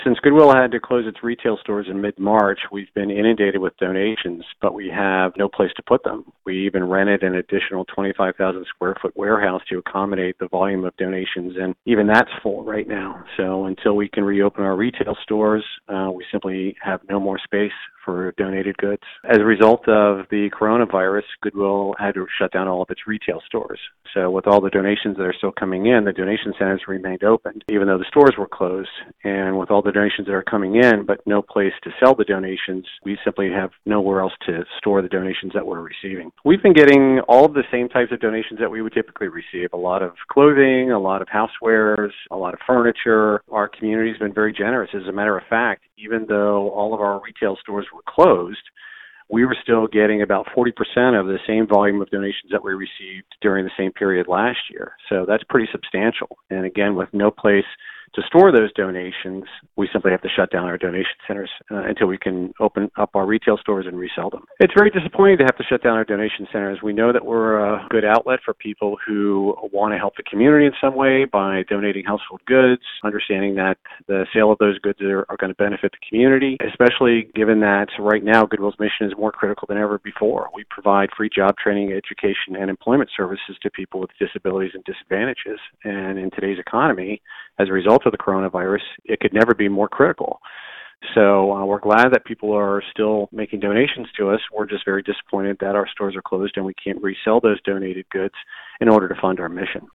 Since Goodwill had to close its retail stores in mid-March, we've been inundated with donations, but we have no place to put them. We even rented an additional 25,000 square foot warehouse to accommodate the volume of donations, and even that's full right now. So until we can reopen our retail stores, we simply have no more space for donated goods. As a result of the coronavirus, Goodwill had to shut down all of its retail stores. So with all the donations that are still coming in, the donation centers remained open, even though the stores were closed. And with all the donations that are coming in, but no place to sell the donations, we simply have nowhere else to store the donations that we're receiving. We've been getting all of the same types of donations that we would typically receive. A lot of clothing, a lot of housewares, a lot of furniture. Our community's been very generous. As a matter of fact, even though all of our retail stores were closed, we were still getting about 40% of the same volume of donations that we received during the same period last year. So that's pretty substantial. And again, with no place to store those donations, we simply have to shut down our donation centers until we can open up our retail stores and resell them. It's very disappointing to have to shut down our donation centers. We know that we're a good outlet for people who want to help the community in some way by donating household goods, understanding that the sale of those goods are going to benefit the community, especially given that right now Goodwill's mission is more critical than ever before. We provide free job training, education, and employment services to people with disabilities and disadvantages. And in today's economy, as a result of the coronavirus, it could never be more critical. So we're glad that people are still making donations to us. We're just very disappointed that our stores are closed and we can't resell those donated goods in order to fund our mission.